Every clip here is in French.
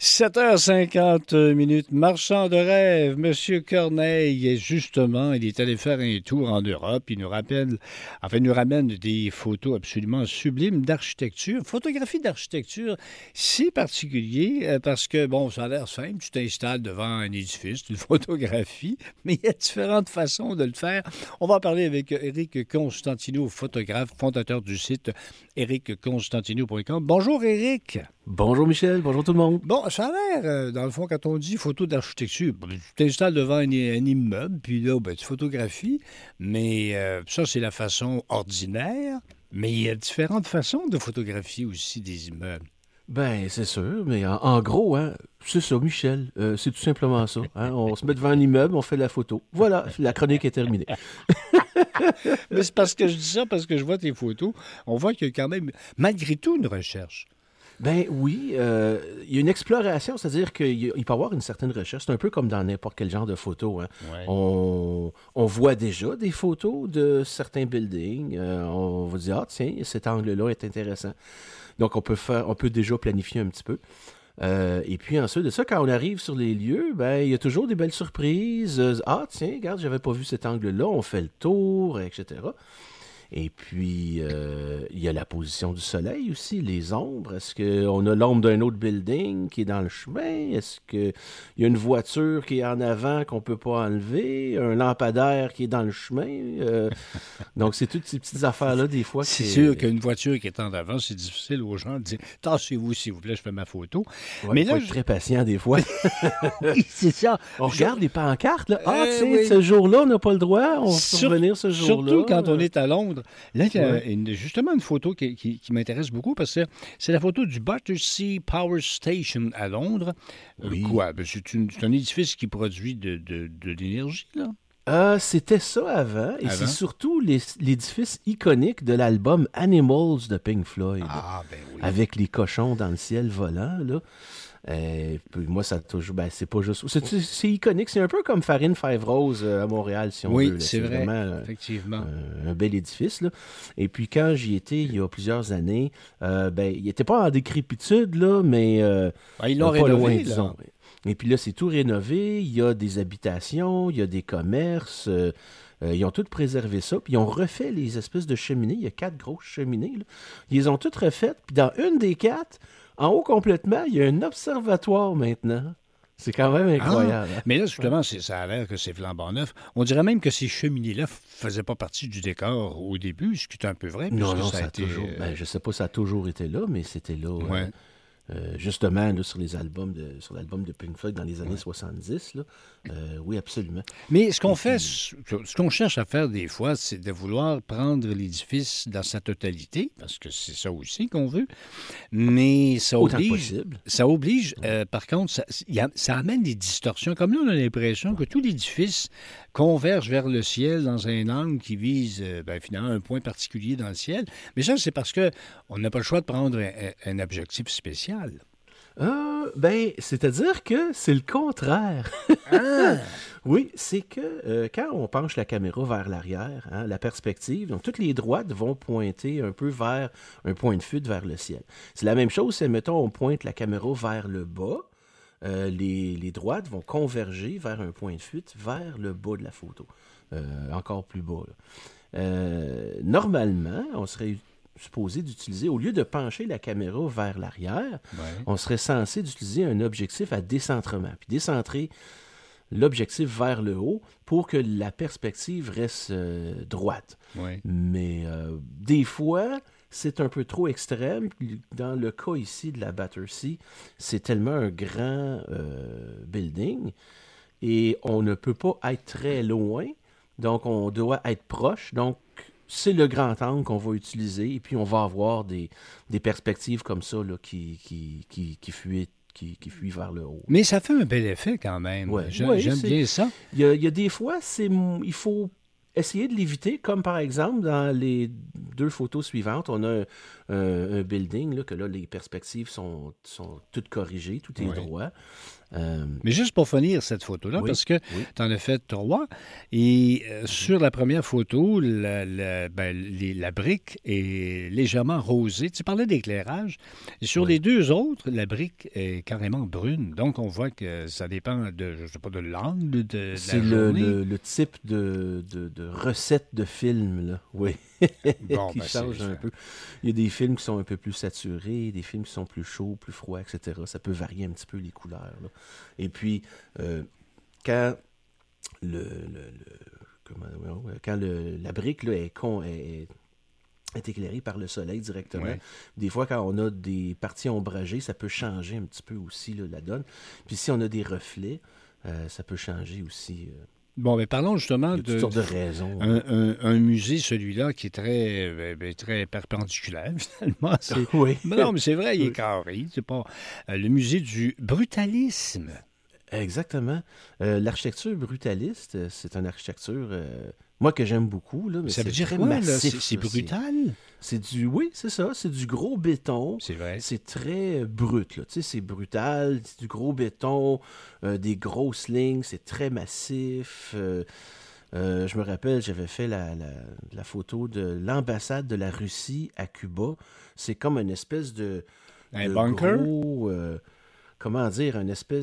7h50 marchand de rêve, Monsieur Corneille, justement, il est allé faire un tour en Europe. Il nous ramène des photos absolument sublimes d'architecture. Photographie d'architecture, si particulier, parce que, bon, ça a l'air simple. Tu t'installes devant un édifice, tu le photographies, mais il y a différentes façons de le faire. On va en parler avec Éric Constantino, photographe, fondateur du site ericconstantino.com. Bonjour, Éric. Bonjour Michel, bonjour tout le monde. Bon, ça a l'air, dans le fond, quand on dit photo d'architecture, tu t'installes devant un immeuble, puis là, tu photographies, mais ça, c'est la façon ordinaire, mais il y a différentes façons de photographier aussi des immeubles. Ben, c'est sûr, mais en gros, hein, c'est ça, Michel, c'est tout simplement ça. Hein, on se met devant un immeuble, on fait la photo. Voilà, la chronique est terminée. Mais c'est parce que je dis ça, parce que je vois tes photos, on voit qu'il y a quand même, malgré tout, une recherche. Ben oui, il y a une exploration, c'est-à-dire qu'il peut y avoir une certaine recherche. C'est un peu comme dans n'importe quel genre de photo. Hein. Ouais. On voit déjà des photos de certains buildings. On va dire, ah tiens, cet angle-là est intéressant. Donc on peut déjà planifier un petit peu. Et puis ensuite de ça, quand on arrive sur les lieux, ben il y a toujours des belles surprises. Ah tiens, regarde, j'avais pas vu cet angle-là. On fait le tour, etc. Et puis, il y a la position du soleil aussi, les ombres. Est-ce qu'on a l'ombre d'un autre building qui est dans le chemin? Est-ce qu'il y a une voiture qui est en avant qu'on ne peut pas enlever? Un lampadaire qui est dans le chemin? Donc, c'est toutes ces petites affaires-là, des fois. C'est sûr qu'une voiture qui est en avant, c'est difficile aux gens de dire « Tassez-vous, s'il vous plaît, je fais ma photo. » Ouais, il faut être très patient, des fois. C'est ça. On regarde les pancartes, là. Ah, tu sais, ce jour-là, on n'a pas le droit. On peut revenir ce jour-là. Surtout quand on est à Londres. Là, il y a justement une photo qui m'intéresse beaucoup parce que c'est la photo du Battersea Power Station à Londres. Oui. C'est un édifice qui produit de l'énergie, là? C'était ça avant, et c'est surtout l'édifice iconique de l'album Animals de Pink Floyd. Ah, ben oui. Avec les cochons dans le ciel volant, là. Moi, ça toujours. Ben, c'est pas juste. C'est iconique. C'est un peu comme Farine Five Rose à Montréal, si on veut. Oui, c'est vrai. Vraiment, effectivement. Un bel édifice, là. Et puis, quand j'y étais, il y a plusieurs années, il n'était pas en décrépitude, là, mais. Ils l'ont rénové, loin, là. disons. Et puis là, c'est tout rénové. Il y a des habitations, il y a des commerces. Ils ont tout préservé ça, puis ils ont refait les espèces de cheminées. Il y a 4 grosses cheminées, là. Ils les ont toutes refaites, puis dans une des 4, en haut complètement, il y a un observatoire maintenant. C'est quand même incroyable. Ah, mais là, justement, ça a l'air que c'est flambant neuf. On dirait même que ces cheminées-là ne faisaient pas partie du décor au début, ce qui est un peu vrai. Non, ça a été... toujours... je sais pas si ça a toujours été là, mais c'était là... Ouais. Justement, là, sur l'album de Pink Floyd dans les années 70, là, oui, absolument. Mais ce qu'on cherche à faire des fois, c'est de vouloir prendre l'édifice dans sa totalité, parce que c'est ça aussi qu'on veut, mais ça oblige, par contre, ça amène des distorsions. Comme là, on a l'impression que tout l'édifice converge vers le ciel dans un angle qui vise, finalement, un point particulier dans le ciel. Mais ça, c'est parce qu'on n'a pas le choix de prendre un objectif spécial. C'est-à-dire que c'est le contraire. Ah! Oui, c'est que quand on penche la caméra vers l'arrière, hein, la perspective, donc toutes les droites vont pointer un peu vers un point de fuite vers le ciel. C'est la même chose si, mettons, on pointe la caméra vers le bas, les droites vont converger vers un point de fuite vers le bas de la photo, encore plus bas. Normalement, on serait supposé d'utiliser, au lieu de pencher la caméra vers l'arrière, on serait censé d'utiliser un objectif à décentrement, puis décentrer l'objectif vers le haut pour que la perspective reste droite. Ouais. Mais des fois, c'est un peu trop extrême. Dans le cas ici de la Battersea, c'est tellement un grand building et on ne peut pas être très loin, donc on doit être proche. Donc, c'est le grand angle qu'on va utiliser et puis on va avoir des perspectives comme ça là, qui fuient vers le haut. Mais ça fait un bel effet quand même. Ouais. J'aime bien ça. Il y a des fois, il faut essayer de l'éviter, comme par exemple dans les 2 photos suivantes, on a un building, là, que là, les perspectives sont toutes corrigées, tout est droit. Mais juste pour finir cette photo-là, Oui, parce que oui. tu en as fait 3, et sur la première photo, la brique est légèrement rosée. Tu parlais d'éclairage. Et sur les Oui. deux autres, la brique est carrément brune. Donc, on voit que ça dépend de, je sais pas, de l'angle de C'est la journée. le type de recette de film, là. Oui. Bon, Qui ben change un peu. Il y a des films qui sont un peu plus saturés, des films qui sont plus chauds, plus froids, etc. Ça peut varier un petit peu les couleurs, là. Et puis, quand la brique là, est éclairée par le soleil directement. Ouais. Des fois, quand on a des parties ombragées, ça peut changer un petit peu aussi là, la donne. Puis si on a des reflets, ça peut changer aussi. Bon, mais parlons Il justement y a toutes sortes de raisons. un musée, celui-là, qui est très perpendiculaire, finalement. Oui, Mais non, mais c'est vrai, il est oui. carré. C'est pas le musée du brutalisme. Exactement. L'architecture brutaliste, c'est une architecture, moi, que j'aime beaucoup, là, mais Ça veut c'est dire très quoi, là? massif. C'est Là. brutal? Oui, c'est ça. C'est du gros béton. C'est vrai. C'est très brut, là. Tu sais, c'est brutal. C'est du gros béton, des grosses lignes. C'est très massif. Je me rappelle, j'avais fait la photo de l'ambassade de la Russie à Cuba. C'est comme une espèce Un de bunker? gros... comment dire?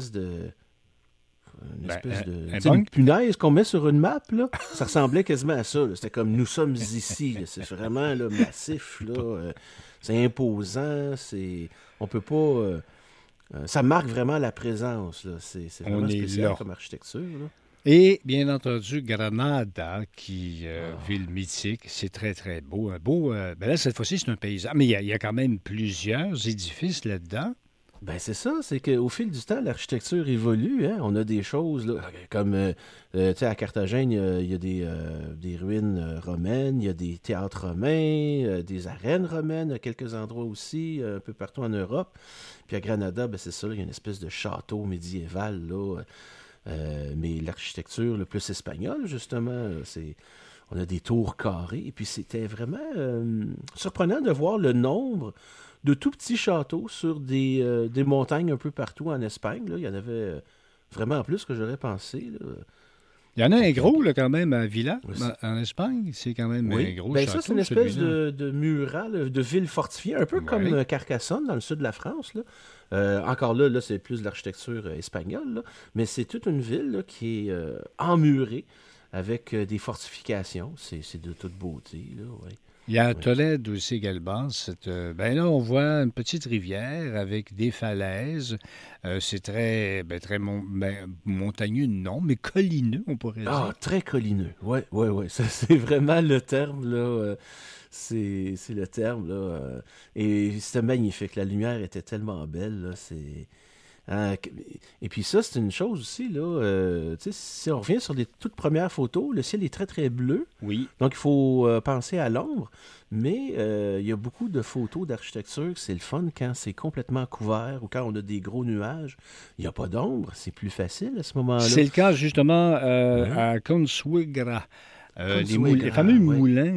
Une Ben, espèce de... un Tu sais, une bunker? punaise qu'on met sur une map, là. Ça ressemblait quasiment à ça, là. C'était comme nous sommes ici, là. C'est vraiment là, massif, là. C'est imposant. On peut pas... ça marque vraiment la présence, là. C'est On vraiment est spécial là. comme architecture, là. Et, bien entendu, Granada, Ah. ville mythique, c'est très, très beau. Un beau... ben là, cette fois-ci, c'est un paysage. Mais il y a quand même plusieurs édifices là-dedans. Ben c'est ça, c'est qu'au fil du temps, l'architecture évolue, hein. On a des choses là, comme tu sais, à Carthagène, il y a des ruines romaines, il y a des théâtres romains, des arènes romaines à quelques endroits aussi, un peu partout en Europe. Puis à Granada, ben c'est ça, il y a une espèce de château médiéval là, mais l'architecture le plus espagnole justement, on a des tours carrées, et puis c'était vraiment surprenant de voir le nombre de tout petits châteaux sur des montagnes un peu partout en Espagne. Là. Il y en avait vraiment plus que j'aurais pensé. Là. Il y en a un Donc, gros, là, quand même, à Villa, oui, en Espagne. C'est quand même un oui. gros Ben château, ça, c'est une espèce celui-là. de mural, de ville fortifiée, un peu comme Oui. Carcassonne dans le sud de la France. Là. Encore là, c'est plus de l'architecture espagnole, là. Mais c'est toute une ville là, qui est emmurée avec des fortifications. C'est de toute beauté. Là, ouais. Il y a Oui. Tolède aussi également. Ben là, on voit une petite rivière avec des falaises. C'est très montagneux, non, mais collineux, on pourrait Ah, dire. très collineux. Ouais, ouais, ouais. Ça, c'est vraiment le terme, là. C'est le terme, là. Et c'était magnifique. La lumière était tellement belle, là. Hein, et puis ça, c'est une chose aussi, là. Tu sais, si on revient sur les toutes premières photos, le ciel est très, très bleu. Oui. Donc, il faut penser à l'ombre. Mais il y a beaucoup de photos d'architecture. C'est le fun quand c'est complètement couvert ou quand on a des gros nuages. Il n'y a pas d'ombre. C'est plus facile à ce moment-là. C'est le cas, justement, Hein? à Consuegra. Les Consuegra, fameux ouais. moulins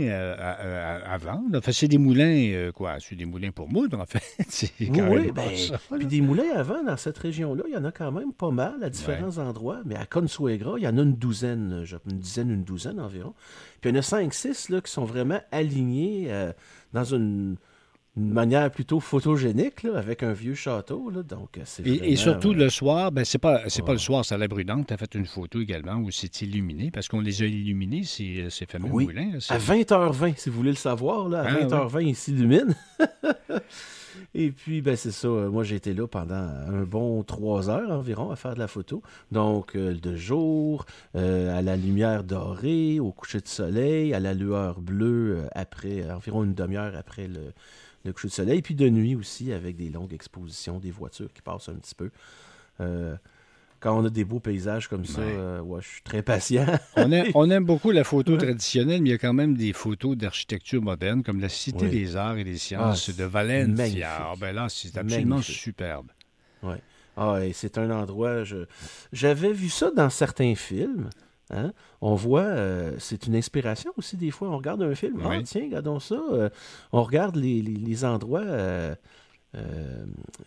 avant. Là. Enfin, c'est des moulins, quoi? C'est des moulins pour moudre, en fait. C'est Oui, oui, carrément ben, ça, puis là. des moulins à vent dans cette région-là, il y en a quand même pas mal à Ouais. différents endroits, mais à Consuegra, il y en a une douzaine, une douzaine environ. Puis il y en a 5-6 là, qui sont vraiment alignés dans une manière plutôt photogénique, là, avec un vieux château, là, donc c'est Et vraiment... surtout le soir, ben c'est pas le oh. soir, c'est à la Brûlante. Tu as fait une photo également où c'est illuminé, parce qu'on les a illuminés, ces fameux Oui, moulins. Là, à 20h20, si vous voulez le savoir, là, à Ah, ouais. 20h20, il s'illumine. Et puis, ben c'est ça. Moi, j'ai été là pendant un bon 3 heures environ à faire de la photo. Donc, de jour, à la lumière dorée, au coucher de soleil, à la lueur bleue, après, environ une demi-heure après le coucher de soleil. Puis de nuit aussi, avec des longues expositions, des voitures qui passent un petit peu. Euh, Quand on a des beaux paysages comme ça, Ouais. ouais, je suis très patient. On aime beaucoup la photo traditionnelle, mais il y a quand même des photos d'architecture moderne, comme la Cité Oui. des Arts et des Ah, Sciences de c'est Valencia. magnifique. Ah, ben là, c'est absolument Magnifique. superbe. Ouais. Ah, et c'est un endroit. J'avais vu ça dans certains films. Hein. On voit, c'est une inspiration aussi des fois. On regarde un film. Ah, Oui. tiens, regardons ça. On regarde les endroits. Euh,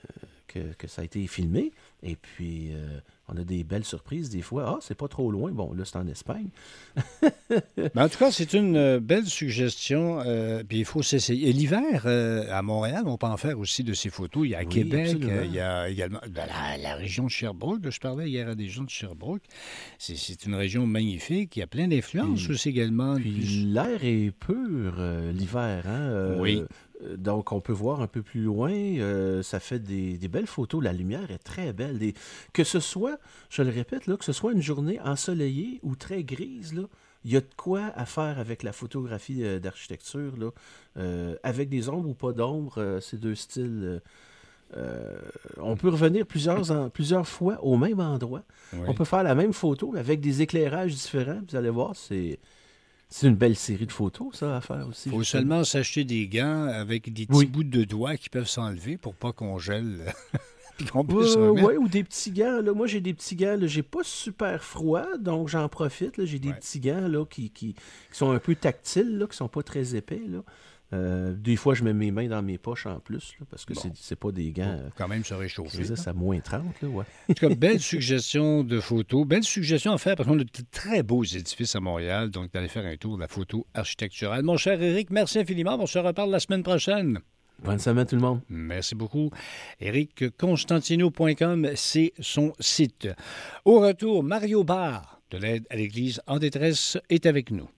que ça a été filmé. Et puis, on a des belles surprises des fois. Ah, c'est pas trop loin. Bon, là, c'est en Espagne. Mais en tout cas, c'est une belle suggestion. Puis il faut s'essayer. Et l'hiver, à Montréal, on peut en faire aussi de ces photos. Il y a à Oui, Québec, absolument. il y a également la région de Sherbrooke. Là, je parlais hier à des gens de Sherbrooke. C'est une région magnifique. Il y a plein d'influences Puis, aussi également. puis l'air est pur l'hiver, hein? Oui. Donc, on peut voir un peu plus loin. Ça fait des belles photos. La lumière est très belle. Que ce soit, je le répète, là, que ce soit une journée ensoleillée ou très grise, là, il y a de quoi à faire avec la photographie d'architecture, là. Avec des ombres ou pas d'ombre, ces deux styles. On peut revenir plusieurs fois au même endroit. Oui. On peut faire la même photo mais avec des éclairages différents. Vous allez voir, c'est une belle série de photos, ça, à faire aussi. Il faut justement. seulement s'acheter des gants avec des petits Oui. bouts de doigts qui peuvent s'enlever pour pas qu'on gèle. Puis qu'on puisse remettre. Ouais, ou des petits gants. Là. Moi, j'ai des petits gants. Là. J'ai pas super froid, donc j'en profite. Là. J'ai des Ouais. petits gants là, qui sont un peu tactiles, là, qui sont pas très épais. Là. Des fois, je mets mes mains dans mes poches en plus, là, parce que Bon. c'est pas des gants Faut quand même se qui réchauffer. résistent à moins 30. Là, ouais. En tout cas, belle suggestion de photos. Belle suggestion à faire parce qu'on a de très beaux édifices à Montréal. Donc, d'aller faire un tour de la photo architecturale. Mon cher Éric, merci infiniment. On se reparle la semaine prochaine. Bonne semaine, tout le monde. Merci beaucoup. EricConstantino.com, c'est son site. Au retour, Mario Barre de l'Aide à l'Église en détresse est avec nous.